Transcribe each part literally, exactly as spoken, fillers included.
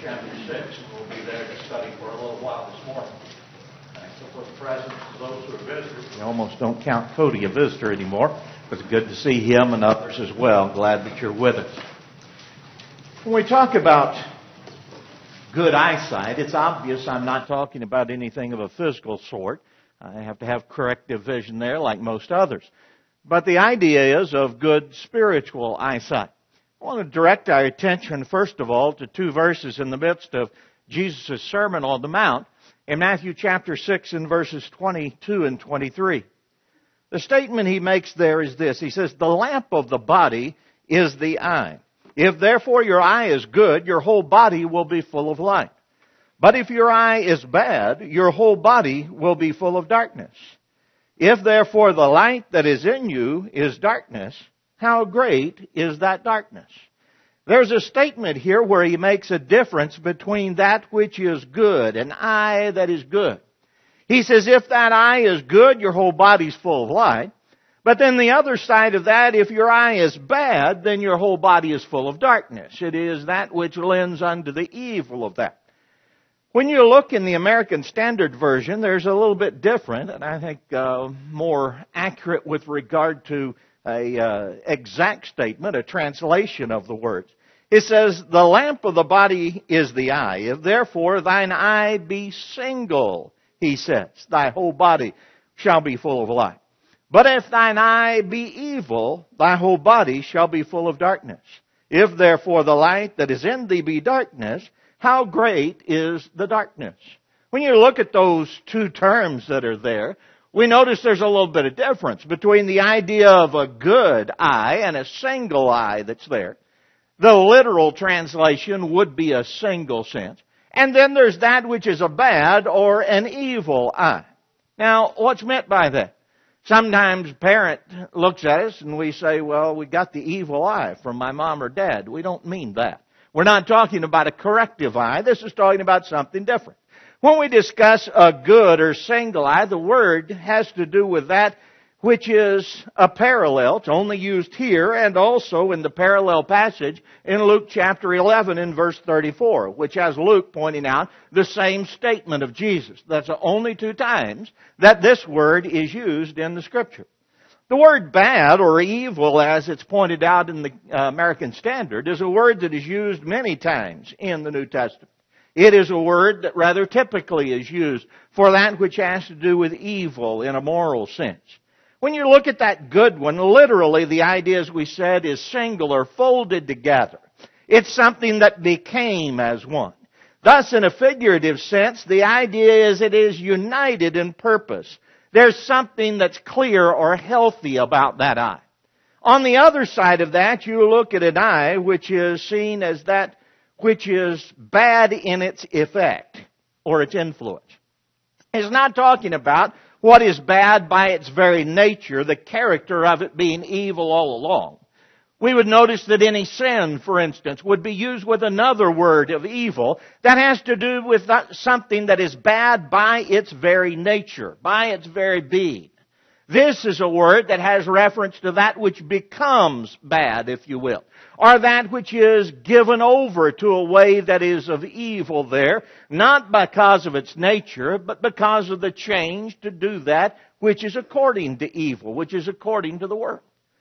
chapter six, and we'll be there to study for a little while this morning. Thankful for the presence of those who are visitors. We almost don't count Cody a visitor anymore. It's good to see him and others as well. Glad that you're with us. When we talk about good eyesight, it's obvious I'm not talking about anything of a physical sort. I have to have corrective vision there like most others. But the idea is of good spiritual eyesight. I want to direct our attention, first of all, to two verses in the midst of Jesus' Sermon on the Mount in Matthew chapter six and verses twenty-two and twenty-three. The statement he makes there is this. He says, "The lamp of the body is the eye. If therefore your eye is good, your whole body will be full of light. But if your eye is bad, your whole body will be full of darkness. If therefore the light that is in you is darkness, how great is that darkness?" There's a statement here where he makes a difference between that which is good, an eye that is good. He says if that eye is good, your whole body's full of light. But then the other side of that, if your eye is bad, then your whole body is full of darkness. It is that which lends unto the evil of that. When you look in the American Standard Version, there's a little bit different, and I think uh, more accurate with regard to a uh, exact statement, a translation of the words. It says, "The lamp of the body is the eye. If therefore thine eye be single," he says, "thy whole body shall be full of light. But if thine eye be evil, thy whole body shall be full of darkness. If therefore the light that is in thee be darkness, how great is the darkness?" When you look at those two terms that are there, we notice there's a little bit of difference between the idea of a good eye and a single eye that's there. The literal translation would be a single sense. And then there's that which is a bad or an evil eye. Now, what's meant by that? Sometimes a parent looks at us and we say, well, we got the evil eye from my mom or dad. We don't mean that. We're not talking about a corrective eye. This is talking about something different. When we discuss a good or single eye, the word has to do with that which is a parallel. It's only used here and also in the parallel passage in Luke chapter eleven in verse thirty-four, which has Luke pointing out the same statement of Jesus. That's the only two times that this word is used in the Scripture. The word bad or evil, as it's pointed out in the American Standard, is a word that is used many times in the New Testament. It is a word that rather typically is used for that which has to do with evil in a moral sense. When you look at that good one, literally the idea, as we said, is singular, folded together. It's something that became as one. Thus, in a figurative sense, the idea is it is united in purpose. There's something that's clear or healthy about that eye. On the other side of that, you look at an eye which is seen as that which is bad in its effect or its influence. It's not talking about what is bad by its very nature, the character of it being evil all along. We would notice that any sin, for instance, would be used with another word of evil that has to do with something that is bad by its very nature, by its very being. This is a word that has reference to that which becomes bad, if you will, or that which is given over to a way that is of evil there, not because of its nature, but because of the change to do that which is according to evil, which is according to the world.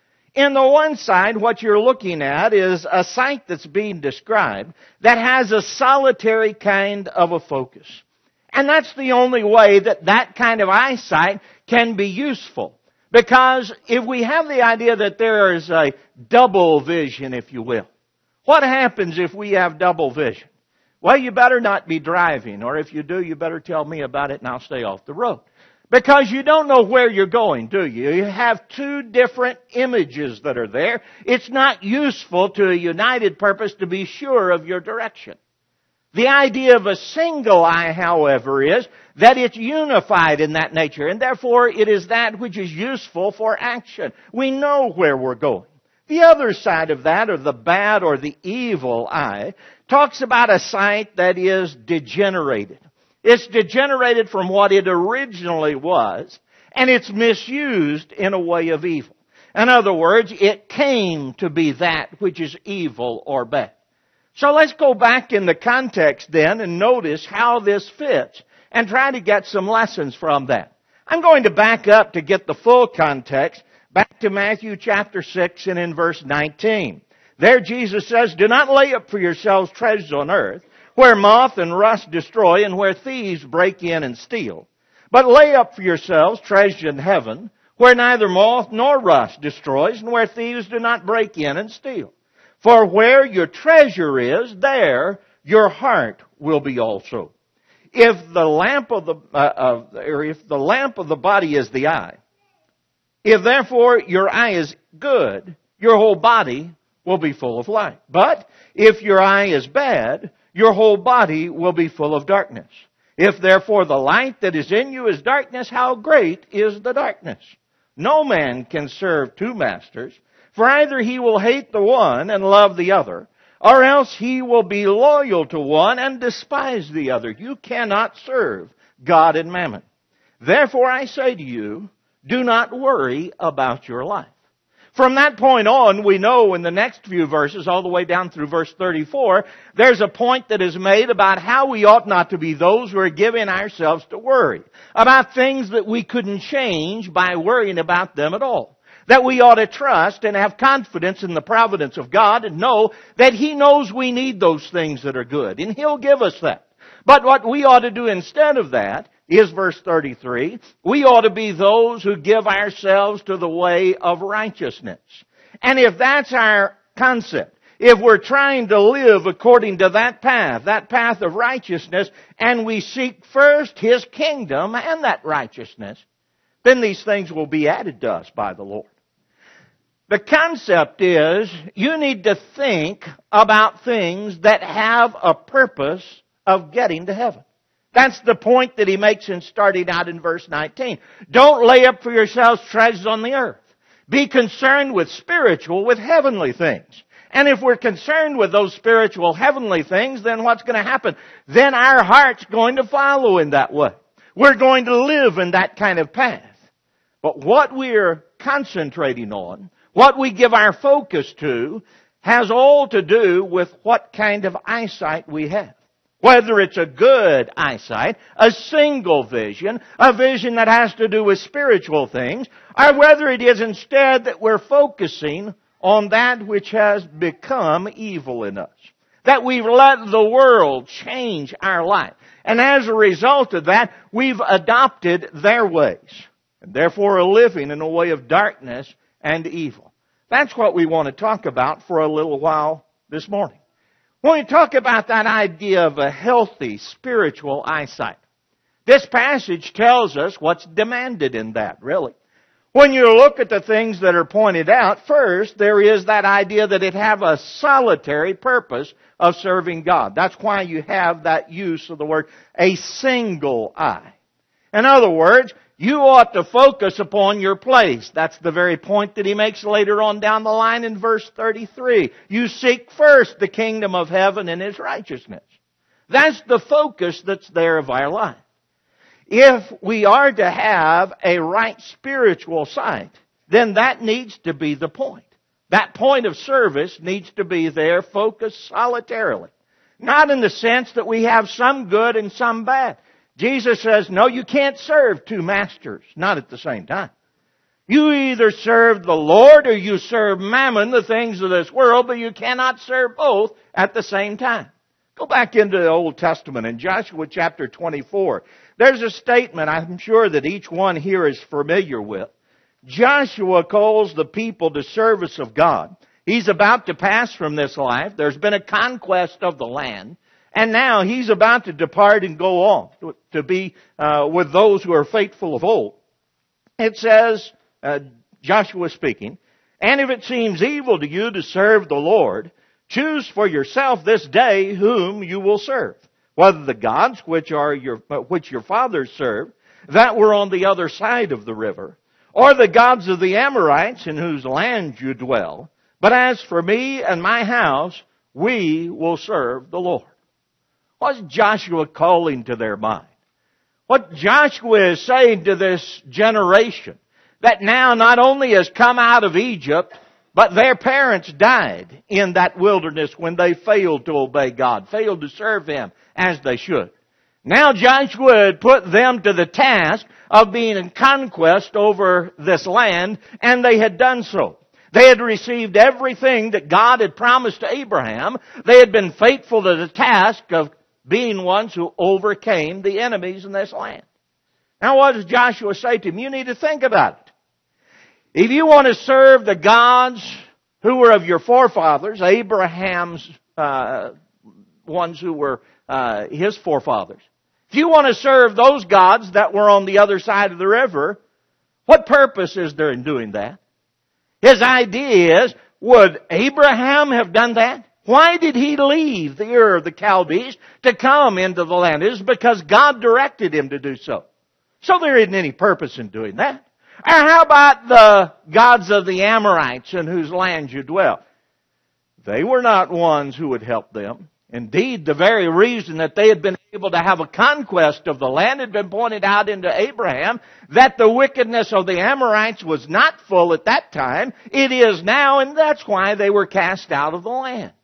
In the one side, what you're looking at is a sight that's being described that has a solitary kind of a focus. And that's the only way that that kind of eyesight can be useful. Because if we have the idea that there is a double vision, if you will, what happens if we have double vision? Well, you better not be driving, or if you do, you better tell me about it and I'll stay off the road. Because you don't know where you're going, do you? You have two different images that are there. It's not useful to a united purpose to be sure of your direction. The idea of a single eye, however, is that it's unified in that nature, and therefore it is that which is useful for action. We know where we're going. The other side of that, or the bad or the evil eye, talks about a sight that is degenerated. It's degenerated from what it originally was, and it's misused in a way of evil. In other words, it came to be that which is evil or bad. So let's go back in the context then and notice how this fits and try to get some lessons from that. I'm going to back up to get the full context back to Matthew chapter six and in verse nineteen. There Jesus says, "Do not lay up for yourselves treasures on earth, where moth and rust destroy and where thieves break in and steal. But lay up for yourselves treasures in heaven, where neither moth nor rust destroys and where thieves do not break in and steal. For where your treasure is, there your heart will be also. If the lamp of the uh, uh, or if the lamp of the body is the eye, if therefore your eye is good, your whole body will be full of light. But if your eye is bad, your whole body will be full of darkness. If therefore the light that is in you is darkness, how great is the darkness? No man can serve two masters, for either he will hate the one and love the other, or else he will be loyal to one and despise the other. You cannot serve God and mammon. Therefore I say to you, do not worry about your life." From that point on, we know in the next few verses, all the way down through verse thirty-four, there's a point that is made about how we ought not to be those who are giving ourselves to worry, about things that we couldn't change by worrying about them at all. That we ought to trust and have confidence in the providence of God and know that He knows we need those things that are good, and He'll give us that. But what we ought to do instead of that is verse thirty-three. We ought to be those who give ourselves to the way of righteousness. And if that's our concept, if we're trying to live according to that path, that path of righteousness, and we seek first His kingdom and that righteousness, then these things will be added to us by the Lord. The concept is you need to think about things that have a purpose of getting to heaven. That's the point that he makes in starting out in verse nineteen. Don't lay up for yourselves treasures on the earth. Be concerned with spiritual, with heavenly things. And if we're concerned with those spiritual, heavenly things, then what's going to happen? Then our heart's going to follow in that way. We're going to live in that kind of path. But what we're concentrating on, what we give our focus to, has all to do with what kind of eyesight we have. Whether it's a good eyesight, a single vision, a vision that has to do with spiritual things, or whether it is instead that we're focusing on that which has become evil in us. That we've let the world change our life. And as a result of that, we've adopted their ways. And therefore are living in a way of darkness and evil. That's what we want to talk about for a little while this morning. When we talk about that idea of a healthy spiritual eyesight, this passage tells us what's demanded in that, really. When you look at the things that are pointed out, first, there is that idea that it have a solitary purpose of serving God. That's why you have that use of the word, a single eye. In other words, you ought to focus upon your place. That's the very point that he makes later on down the line in verse thirty-three. You seek first the kingdom of heaven and His righteousness. That's the focus that's there of our life. If we are to have a right spiritual sight, then that needs to be the point. That point of service needs to be there, focused solitarily. Not in the sense that we have some good and some bad. Jesus says, no, you can't serve two masters, not at the same time. You either serve the Lord or you serve mammon, the things of this world, but you cannot serve both at the same time. Go back into the Old Testament in Joshua chapter twenty-four. There's a statement I'm sure that each one here is familiar with. Joshua calls the people to service of God. He's about to pass from this life. There's been a conquest of the land. And now he's about to depart and go on to be uh, with those who are faithful of old. It says, uh, Joshua speaking, "And if it seems evil to you to serve the Lord, choose for yourself this day whom you will serve, whether the gods which are your uh, which your fathers served, that were on the other side of the river, or the gods of the Amorites in whose land you dwell. But as for me and my house, we will serve the Lord." What's Joshua calling to their mind? What Joshua is saying to this generation that now not only has come out of Egypt, But their parents died in that wilderness when they failed to obey God, failed to serve Him as they should. Now Joshua had put them to the task of being in conquest over this land, and they had done so. They had received everything that God had promised to Abraham. They had been faithful to the task of being ones who overcame the enemies in this land. Now what does Joshua say to them? You need to think about it. If you want to serve the gods who were of your forefathers, Abraham's uh, ones who were uh, his forefathers, if you want to serve those gods that were on the other side of the river, what purpose is there in doing that? His idea is, would Abraham have done that? Why did he leave the Ur of the Chaldees to come into the land? It is because God directed him to do so. So there isn't any purpose in doing that. Or how about the gods of the Amorites in whose land you dwell? They were not ones who would help them. Indeed, the very reason that they had been able to have a conquest of the land had been pointed out into Abraham, that the wickedness of the Amorites was not full at that time. It is now, and that's why they were cast out of the land.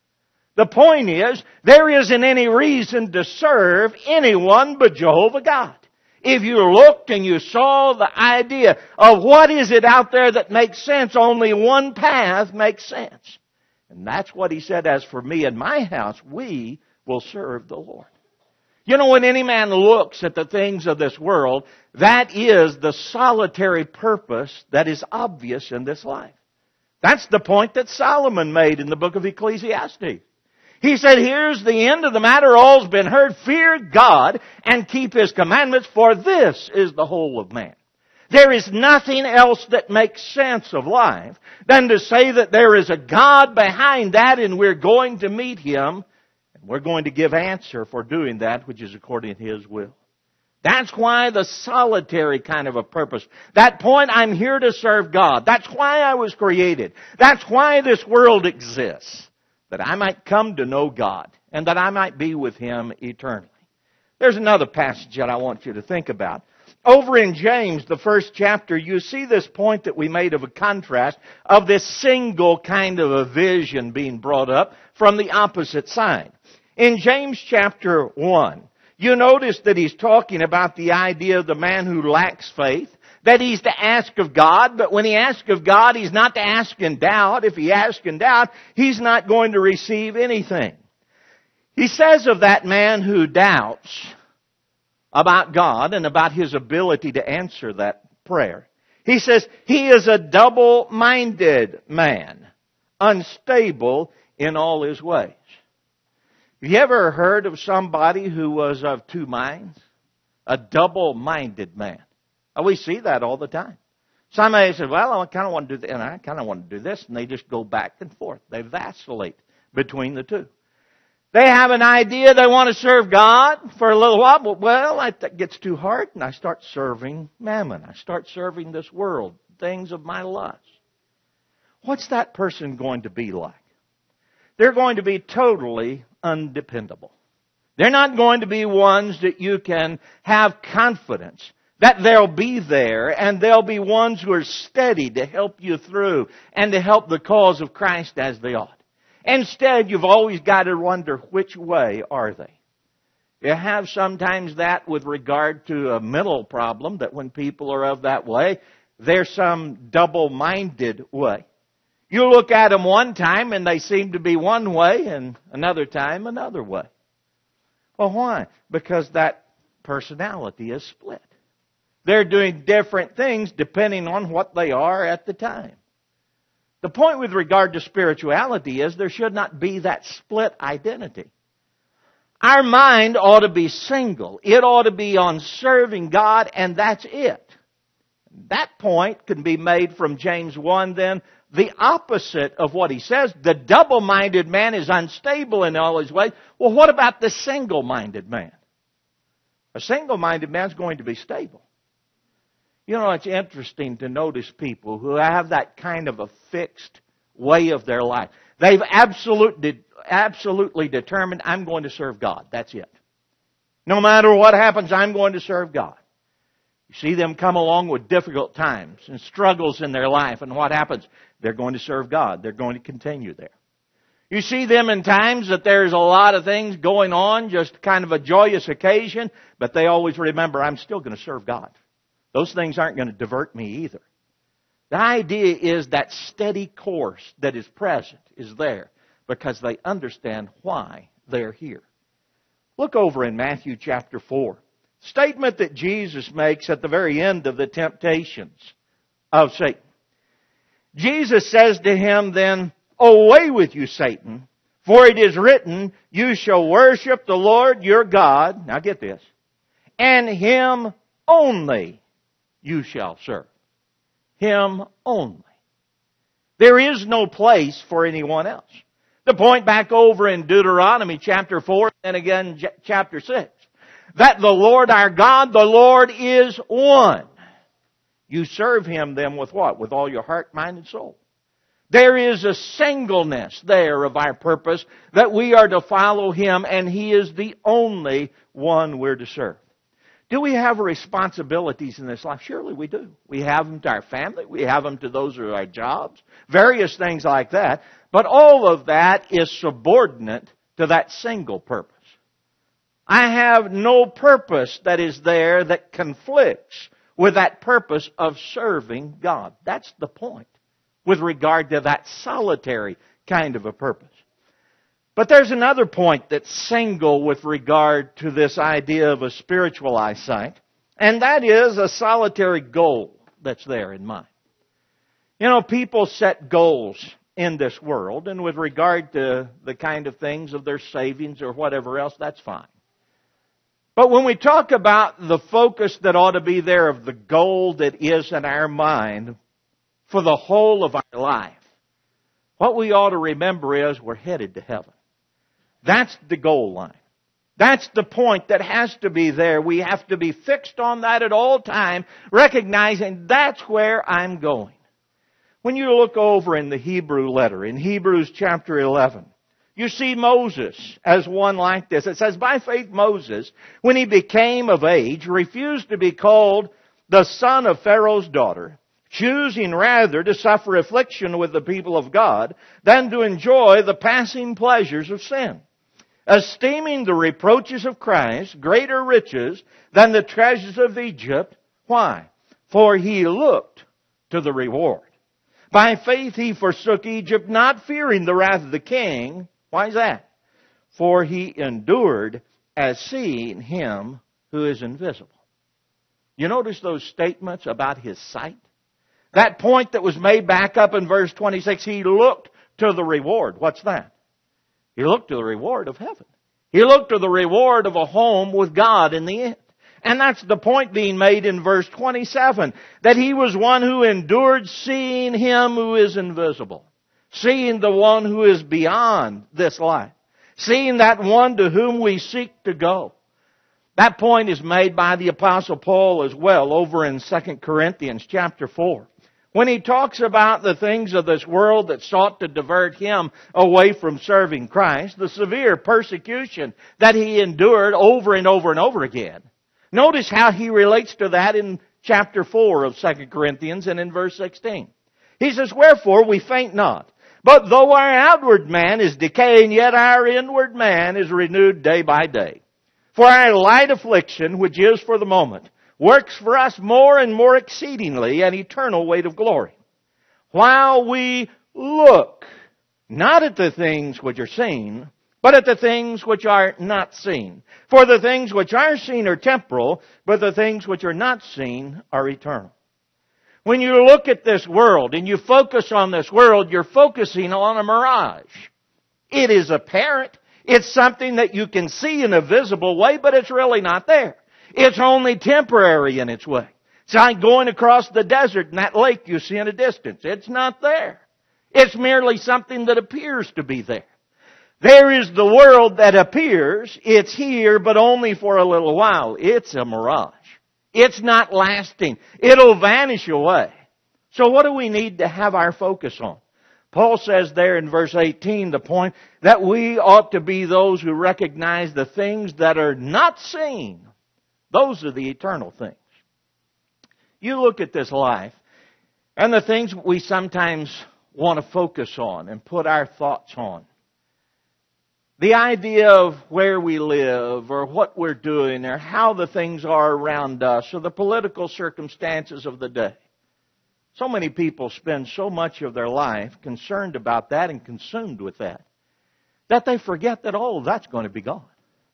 The point is, there isn't any reason to serve anyone but Jehovah God. If you looked and you saw the idea of what is it out there that makes sense, only one path makes sense. And that's what he said, as for me and my house, we will serve the Lord. You know, when any man looks at the things of this world, that is the solitary purpose that is obvious in this life. That's the point that Solomon made in the book of Ecclesiastes. He said, here's the end of the matter, all's been heard. Fear God and keep His commandments, for this is the whole of man. There is nothing else that makes sense of life than to say that there is a God behind that and we're going to meet Him and we're going to give answer for doing that which is according to His will. That's why the solitary kind of a purpose. That point, I'm here to serve God. That's why I was created. That's why this world exists. That I might come to know God and that I might be with Him eternally. There's another passage that I want you to think about. Over in James, the first chapter, you see this point that we made of a contrast of this single kind of a vision being brought up from the opposite side. In James chapter one, you notice that he's talking about the idea of the man who lacks faith, that he's to ask of God, but when he asks of God, he's not to ask in doubt. If he asks in doubt, he's not going to receive anything. He says of that man who doubts about God and about His ability to answer that prayer, he says, he is a double-minded man, unstable in all his ways. Have you ever heard of somebody who was of two minds? A double-minded man. We see that all the time. Somebody says, well, I kind of want to do this, and I kind of want to do this, and they just go back and forth. They vacillate between the two. They have an idea they want to serve God for a little while, but well, that gets too hard, and I start serving mammon. I start serving this world, things of my lust. What's that person going to be like? They're going to be totally undependable. They're not going to be ones that you can have confidence that they'll be there, and they'll be ones who are steady to help you through and to help the cause of Christ as they ought. Instead, you've always got to wonder, which way are they? You have sometimes that with regard to a mental problem, that when people are of that way, they're some double-minded way. You look at them one time and they seem to be one way, and another time another way. Well, why? Because that personality is split. They're doing different things depending on what they are at the time. The point with regard to spirituality is there should not be that split identity. Our mind ought to be single. It ought to be on serving God, and that's it. That point can be made from James one then, the opposite of what he says. The double-minded man is unstable in all his ways. Well, what about the single-minded man? A single-minded man is going to be stable. You know, it's interesting to notice people who have that kind of a fixed way of their life. They've absolutely, absolutely determined, I'm going to serve God. That's it. No matter what happens, I'm going to serve God. You see them come along with difficult times and struggles in their life, and what happens? They're going to serve God. They're going to continue there. You see them in times that there's a lot of things going on, just kind of a joyous occasion, but they always remember, I'm still going to serve God. Those things aren't going to divert me either. The idea is that steady course that is present is there because they understand why they're here. Look over in Matthew chapter four. Statement that Jesus makes at the very end of the temptations of Satan. Jesus says to him then, away with you, Satan, for it is written, you shall worship the Lord your God, now get this, and Him only you shall serve. Him only. There is no place for anyone else. To point back over in Deuteronomy chapter four and again chapter six, that the Lord our God, the Lord is one. You serve Him then with what? With all your heart, mind, and soul. There is a singleness there of our purpose that we are to follow Him, and He is the only one we're to serve. Do we have responsibilities in this life? Surely we do. We have them to our family. We have them to those who are our jobs. Various things like that. But all of that is subordinate to that single purpose. I have no purpose that is there that conflicts with that purpose of serving God. That's the point with regard to that solitary kind of a purpose. But there's another point that's single with regard to this idea of a spiritual eyesight, and that is a solitary goal that's there in mind. You know, people set goals in this world, and with regard to the kind of things of their savings or whatever else, that's fine. But when we talk about the focus that ought to be there of the goal that is in our mind for the whole of our life, what we ought to remember is we're headed to heaven. That's the goal line. That's the point that has to be there. We have to be fixed on that at all time, recognizing that's where I'm going. When you look over in the Hebrew letter, in Hebrews chapter eleven, you see Moses as one like this. It says, by faith Moses, when he became of age, refused to be called the son of Pharaoh's daughter, choosing rather to suffer affliction with the people of God than to enjoy the passing pleasures of sin, esteeming the reproaches of Christ greater riches than the treasures of Egypt. Why? For he looked to the reward. By faith he forsook Egypt, not fearing the wrath of the king. Why is that? For he endured as seeing Him who is invisible. You notice those statements about his sight? That point that was made back up in verse twenty-six, he looked to the reward. What's that? He looked to the reward of heaven. He looked to the reward of a home with God in the end. And that's the point being made in verse twenty-seven, that he was one who endured seeing Him who is invisible. Seeing the one who is beyond this life. Seeing that one to whom we seek to go. That point is made by the Apostle Paul as well over in Second Corinthians chapter four. When he talks about the things of this world that sought to divert him away from serving Christ, the severe persecution that he endured over and over and over again. Notice how he relates to that in chapter four of Second Corinthians and in verse sixteen. He says, wherefore we faint not. But though our outward man is decaying, yet our inward man is renewed day by day. For our light affliction, which is for the moment, works for us more and more exceedingly an eternal weight of glory. While we look not at the things which are seen, but at the things which are not seen. For the things which are seen are temporal, but the things which are not seen are eternal. When you look at this world and you focus on this world, you're focusing on a mirage. It is apparent. It's something that you can see in a visible way, but it's really not there. It's only temporary in its way. It's like going across the desert and that lake you see in a distance. It's not there. It's merely something that appears to be there. There is the world that appears. It's here, but only for a little while. It's a mirage. It's not lasting. It'll vanish away. So what do we need to have our focus on? Paul says there in verse eighteen, the point that we ought to be those who recognize the things that are not seen. Those are the eternal things. You look at this life, and the things we sometimes want to focus on and put our thoughts on. The idea of where we live, or what we're doing, or how the things are around us, or the political circumstances of the day. So many people spend so much of their life concerned about that and consumed with that, that they forget that all of that's going to be gone.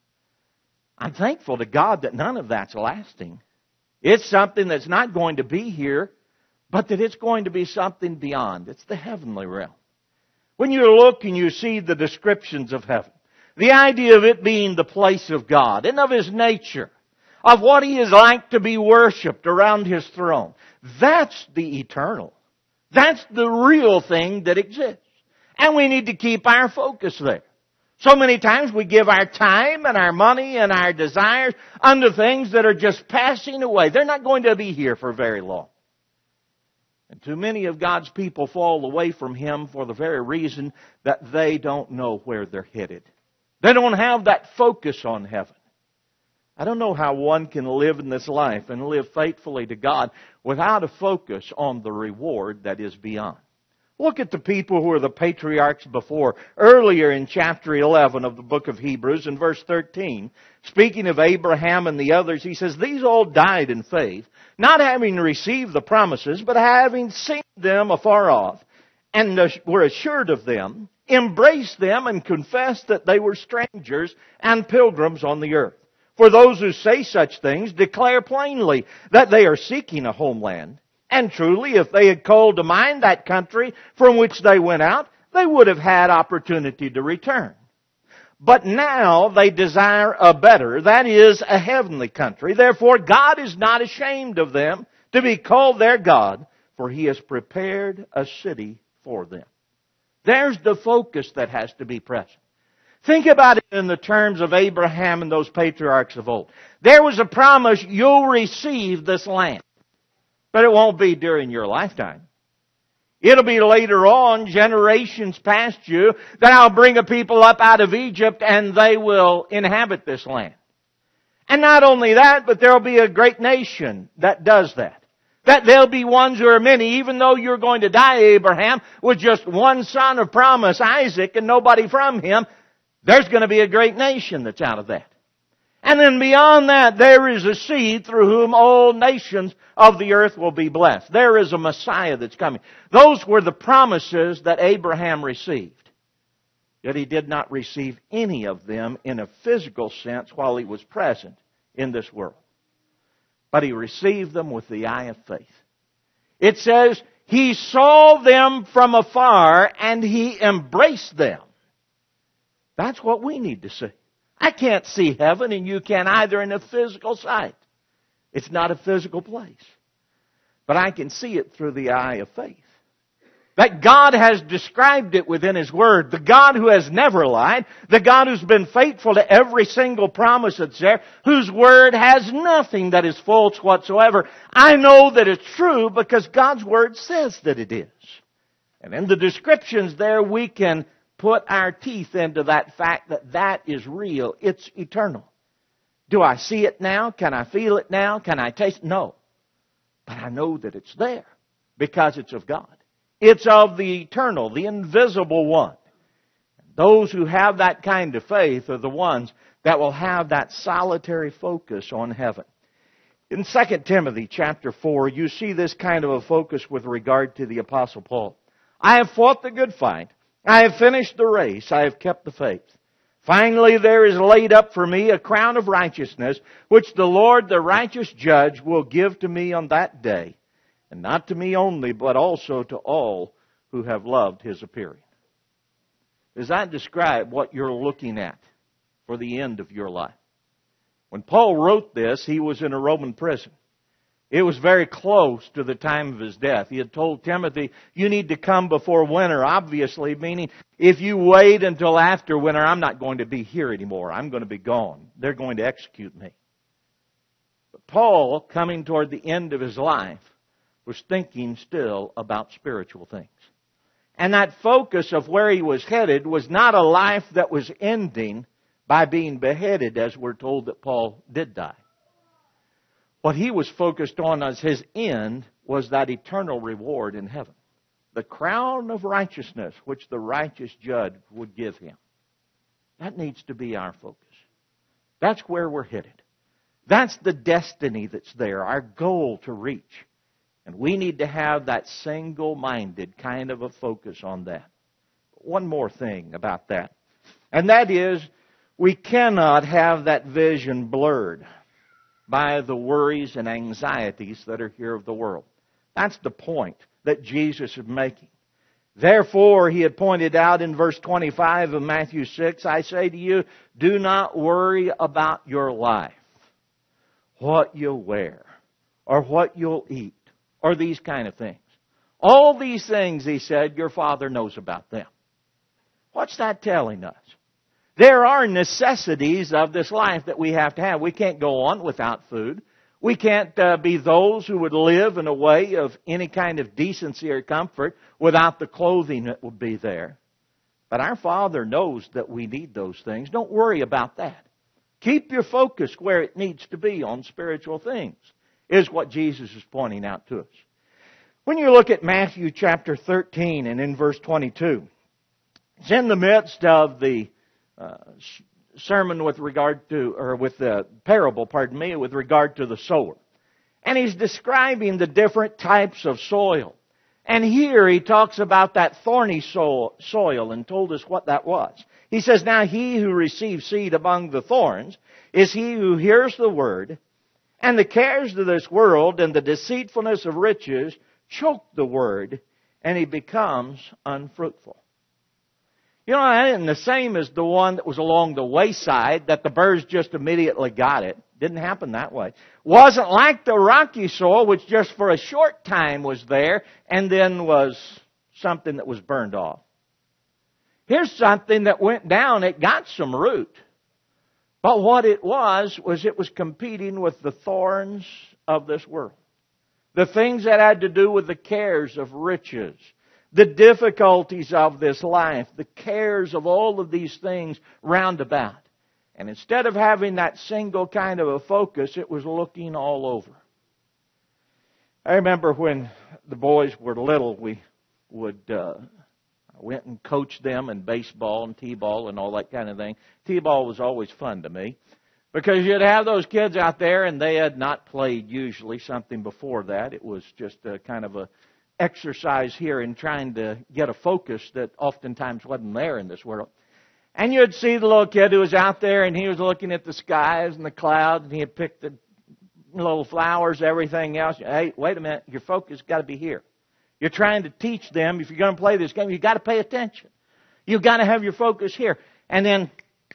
I'm thankful to God that none of that's lasting. It's something that's not going to be here, but that it's going to be something beyond. It's the heavenly realm. When you look and you see the descriptions of heaven, the idea of it being the place of God and of His nature, of what He is like to be worshipped around His throne, that's the eternal. That's the real thing that exists. And we need to keep our focus there. So many times we give our time and our money and our desires unto things that are just passing away. They're not going to be here for very long. And too many of God's people fall away from Him for the very reason that they don't know where they're headed. They don't have that focus on heaven. I don't know how one can live in this life and live faithfully to God without a focus on the reward that is beyond. Look at the people who are the patriarchs before. Earlier in chapter eleven of the book of Hebrews, in verse thirteen, speaking of Abraham and the others, he says, "These all died in faith, not having received the promises, but having seen them afar off, and were assured of them, embraced them, and confessed that they were strangers and pilgrims on the earth. For those who say such things declare plainly that they are seeking a homeland. And truly, if they had called to mind that country from which they went out, they would have had opportunity to return. But now they desire a better, that is, a heavenly country. Therefore, God is not ashamed of them to be called their God, for He has prepared a city for them." There's the focus that has to be present. Think about it in the terms of Abraham and those patriarchs of old. There was a promise, you'll receive this land. But it won't be during your lifetime. It'll be later on, generations past you, that I'll bring a people up out of Egypt and they will inhabit this land. And not only that, but there'll be a great nation that does that. That there'll be ones who are many, even though you're going to die, Abraham, with just one son of promise, Isaac, and nobody from him, there's going to be a great nation that's out of that. And then beyond that, there is a seed through whom all nations of the earth will be blessed. There is a Messiah that's coming. Those were the promises that Abraham received. Yet he did not receive any of them in a physical sense while he was present in this world. But he received them with the eye of faith. It says, he saw them from afar and he embraced them. That's what we need to see. I can't see heaven, and you can't either in a physical sight. It's not a physical place. But I can see it through the eye of faith. That God has described it within His Word. The God who has never lied. The God who's been faithful to every single promise that's there. Whose Word has nothing that is false whatsoever. I know that it's true because God's Word says that it is. And in the descriptions there we can put our teeth into that fact that that is real. It's eternal. Do I see it now? Can I feel it now? Can I taste it? No. But I know that it's there because it's of God. It's of the eternal, the invisible one. Those who have that kind of faith are the ones that will have that solitary focus on heaven. In Second Timothy chapter four, you see this kind of a focus with regard to the Apostle Paul. "I have fought the good fight. I have finished the race. I have kept the faith. Finally, there is laid up for me a crown of righteousness, which the Lord, the righteous judge, will give to me on that day. And not to me only, but also to all who have loved His appearing." Does that describe what you're looking at for the end of your life? When Paul wrote this, he was in a Roman prison. It was very close to the time of his death. He had told Timothy, you need to come before winter, obviously, meaning if you wait until after winter, I'm not going to be here anymore. I'm going to be gone. They're going to execute me. But Paul, coming toward the end of his life, was thinking still about spiritual things. And that focus of where he was headed was not a life that was ending by being beheaded, as we're told that Paul did die. What he was focused on as his end was that eternal reward in heaven. The crown of righteousness which the righteous judge would give him. That needs to be our focus. That's where we're headed. That's the destiny that's there, our goal to reach. And we need to have that single-minded kind of a focus on that. One more thing about that. And that is, we cannot have that vision blurred by the worries and anxieties that are here of the world. That's the point that Jesus is making. Therefore, he had pointed out in verse twenty-five of Matthew six, I say to you, do not worry about your life, what you'll wear, or what you'll eat, or these kind of things. All these things, he said, your Father knows about them. What's that telling us? There are necessities of this life that we have to have. We can't go on without food. We can't uh, be those who would live in a way of any kind of decency or comfort without the clothing that would be there. But our Father knows that we need those things. Don't worry about that. Keep your focus where it needs to be on spiritual things, is what Jesus is pointing out to us. When you look at Matthew chapter thirteen and in verse twenty-two, it's in the midst of the uh, sermon with regard to, or with the parable, pardon me, with regard to the sower. And he's describing the different types of soil. And here he talks about that thorny soil and told us what that was. He says, now he who receives seed among the thorns is he who hears the word, and the cares of this world and the deceitfulness of riches choke the word, and he becomes unfruitful. You know, that isn't the same as the one that was along the wayside, that the birds just immediately got it. Didn't happen that way. Wasn't like the rocky soil, which just for a short time was there, and then was something that was burned off. Here's something that went down. It got some root. But what it was, was it was competing with the thorns of this world. The things that had to do with the cares of riches. The difficulties of this life, the cares of all of these things round about. And instead of having that single kind of a focus, it was looking all over. I remember when the boys were little, we would uh, went and coached them in baseball and t-ball and all that kind of thing. T-ball was always fun to me because you'd have those kids out there and they had not played usually something before that. It was just a kind of a exercise here in trying to get a focus that oftentimes wasn't there in this world. And you'd see the little kid who was out there and he was looking at the skies and the clouds and he had picked the little flowers, everything else. Hey, wait a minute, your focus has got to be here. You're trying to teach them, if you're going to play this game, you've got to pay attention. You've got to have your focus here. And then,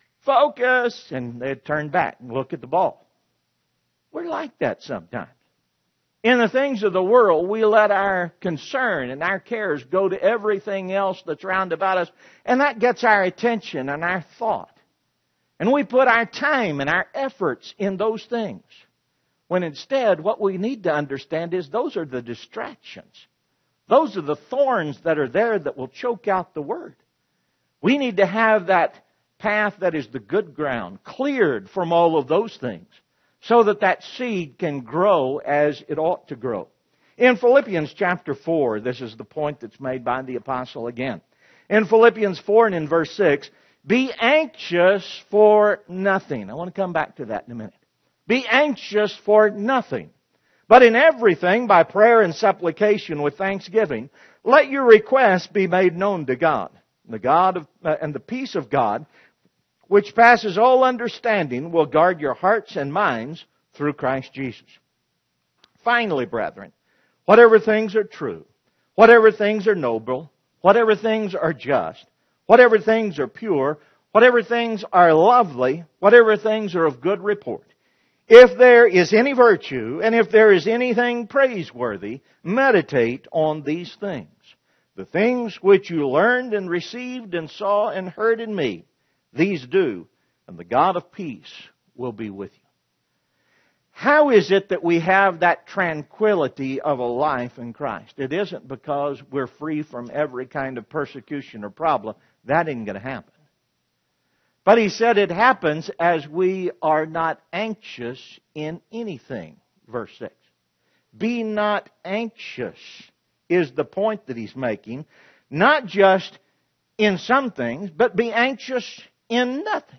focus! And they'd turn back and look at the ball. We're like that sometimes. In the things of the world, we let our concern and our cares go to everything else that's round about us, and that gets our attention and our thought. And we put our time and our efforts in those things. When instead, what we need to understand is those are the distractions. Those are the thorns that are there that will choke out the Word. We need to have that path that is the good ground, cleared from all of those things, so that that seed can grow as it ought to grow. In Philippians chapter four, this is the point that's made by the apostle again. In Philippians four and in verse six, be anxious for nothing. I want to come back to that in a minute. Be anxious for nothing, but in everything by prayer and supplication with thanksgiving, let your requests be made known to God. The God of, uh, and the peace of God, which passes all understanding, will guard your hearts and minds through Christ Jesus. Finally, brethren, whatever things are true, whatever things are noble, whatever things are just, whatever things are pure, whatever things are lovely, whatever things are of good report, if there is any virtue, and if there is anything praiseworthy, meditate on these things. The things which you learned and received and saw and heard in me, these do, and the God of peace will be with you. How is it that we have that tranquility of a life in Christ? It isn't because we're free from every kind of persecution or problem. That ain't going to happen. But he said it happens as we are not anxious in anything. verse six. Be not anxious is the point that he's making. Not just in some things, but be anxious in nothing.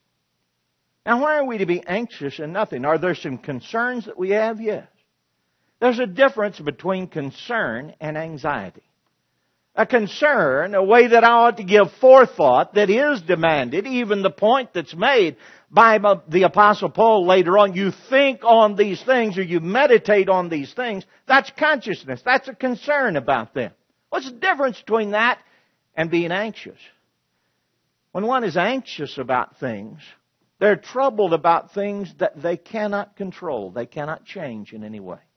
Now, why are we to be anxious in nothing? Are there some concerns that we have? Yes. There's a difference between concern and anxiety. A concern, a way that I ought to give forethought that is demanded, even the point that's made by the Apostle Paul later on. You think on these things or you meditate on these things. That's consciousness. That's a concern about them. What's the difference between that and being anxious? When one is anxious about things, they're troubled about things that they cannot control. They cannot change in any way.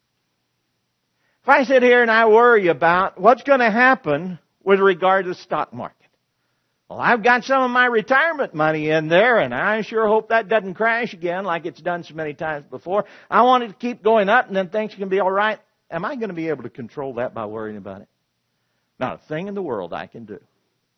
If I sit here and I worry about what's going to happen with regard to the stock market. Well, I've got some of my retirement money in there, and I sure hope that doesn't crash again like it's done so many times before. I want it to keep going up, and then things can be all right. Am I going to be able to control that by worrying about it? Not a thing in the world I can do.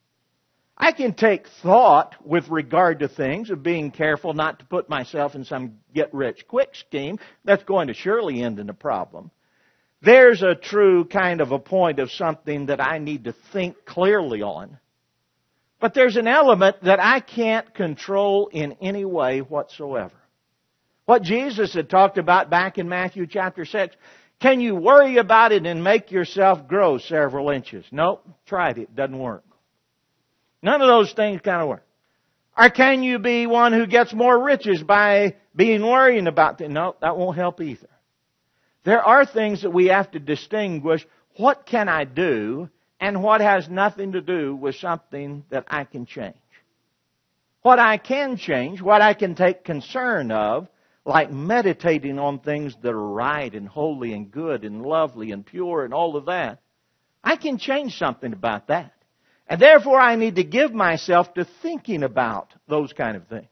I can take thought with regard to things of being careful not to put myself in some get-rich-quick scheme that's going to surely end in a problem. There's a true kind of a point of something that I need to think clearly on. But there's an element that I can't control in any way whatsoever. What Jesus had talked about back in Matthew chapter six, can you worry about it and make yourself grow several inches? Nope, tried it, it doesn't work. None of those things kind of work. Or can you be one who gets more riches by being worrying about things? No, that won't help either. There are things that we have to distinguish. What can I do and what has nothing to do with something that I can change? What I can change, what I can take concern of, like meditating on things that are right and holy and good and lovely and pure and all of that, I can change something about that. And therefore I need to give myself to thinking about those kind of things.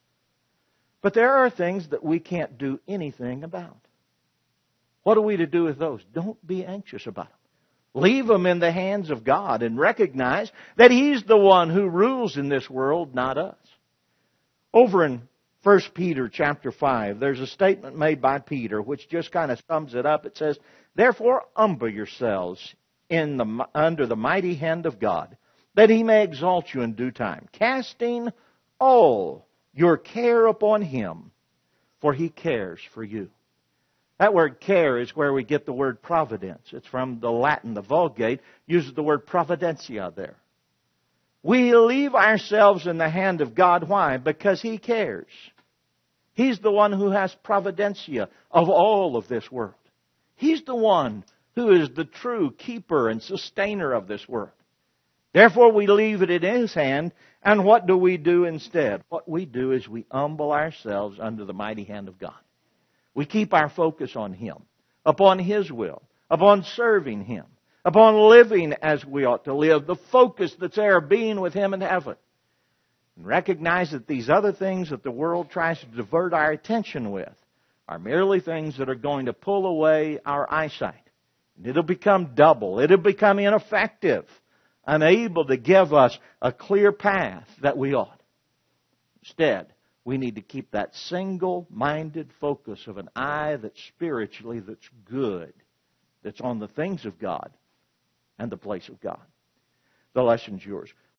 But there are things that we can't do anything about. What are we to do with those? Don't be anxious about them. Leave them in the hands of God and recognize that He's the one who rules in this world, not us. Over in First Peter chapter five, there's a statement made by Peter which just kind of sums it up. It says, therefore humble yourselves in the, under the mighty hand of God, that He may exalt you in due time, casting all your care upon Him, for He cares for you. That word care is where we get the word providence. It's from the Latin. The Vulgate uses the word providentia there. We leave ourselves in the hand of God. Why? Because He cares. He's the one who has providentia of all of this world. He's the one who is the true keeper and sustainer of this world. Therefore, we leave it in His hand. And what do we do instead? What we do is we humble ourselves under the mighty hand of God. We keep our focus on Him, upon His will, upon serving Him, upon living as we ought to live, the focus that's there, being with Him in heaven. And recognize that these other things that the world tries to divert our attention with are merely things that are going to pull away our eyesight. And it'll become double. It'll become ineffective, unable to give us a clear path that we ought. Instead, we need to keep that single-minded focus of an eye that's spiritually, that's good, that's on the things of God and the place of God. The lesson's yours.